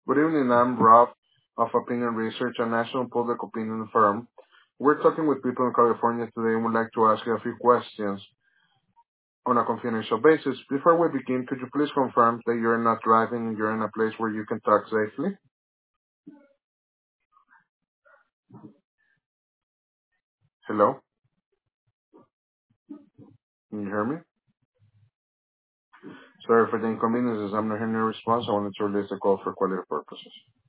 Good evening, I'm Rob of Opinion Research, a national public opinion firm. We're talking with people in California today and would like to ask you a few questions on a confidential basis. Before we begin, could you please confirm that you're not driving and you're in a place where you can talk safely? Hello? Can you hear me? Sorry for the inconveniences. I'm not hearing your response. I wanted to release the call for quality purposes.